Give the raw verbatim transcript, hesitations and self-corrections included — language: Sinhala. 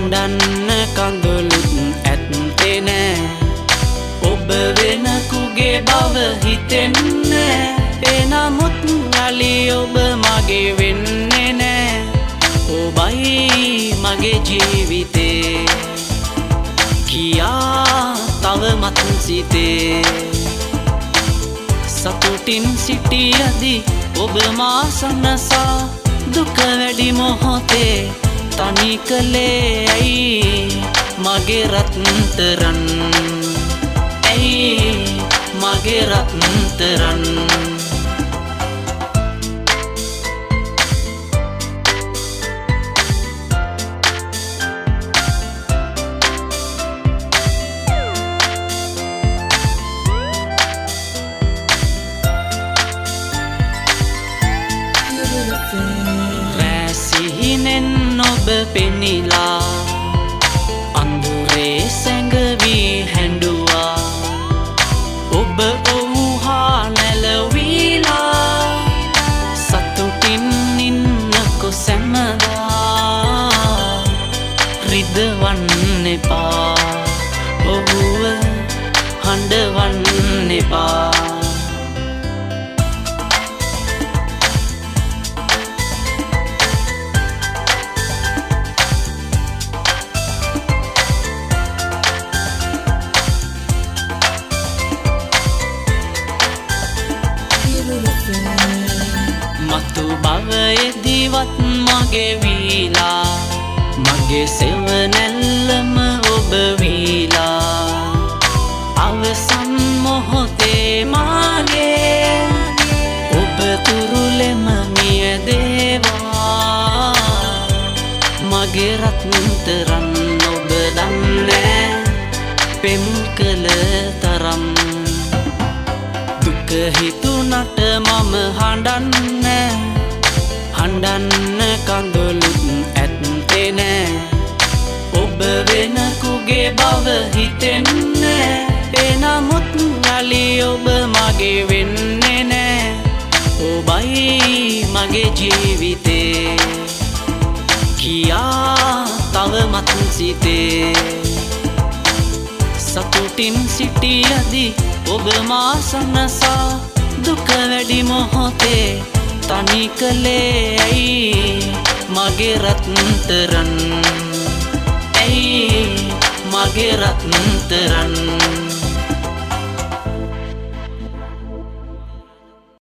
හඬන්න කඳුළුත් ඇත්තේ නෑ ඔබ වෙන කුගේ බව හිතෙන්නේ එනමුත් අලි ඔබ මගේ වෙන්නේ නෑ ඔබයි මගේ ජීවිතේ කියා තවමත් සිතේ සතුටින් සිටියදී ඔබ මා සනසා දුක වැඩි මොහොතේ තනි කලේ ඇයි මගේ රත්තරන් ඇයි මගේ රත්තරන් රැසිහිනෙන් ඔබ පෙනිලා අඳුරේ සැඟවී හැඬුවා ඔබ ඔවුහා නැලවීලා සතුටින් ඉන්නකො සැමදා රිදවන්න එපා ඔහුව හඬවන්න එපා මතු භවයේදීවත් මගේ වීලා මගේ සෙවණැල්ලම ඔබ වීලා අවසන් මොහොතේ මාගේ ඔබ තුරුලෙම මියදේවා මගේ රත්තරන් ඔබ දන්නේ පෙම් කළ තරම් දුක හිතුනට මම හඬන්නේ හඬන්න කඳුළුත් ඇත්තේ නෑ ඔබ වෙන කුගේ බව හිතෙන්නේ එනමුත් අලි ඔබ මගේ වෙන්නේ නෑ ඔබයි මගේ ජීවිතේ කියා තවමත් සිතේ සතුටින් සිටියදී ඔබ මා සනසා දුක වැඩි මොහොතේ තනි කලේ ඇයි මගේ රත්තරන් ඇයි මගේ රත්තරන්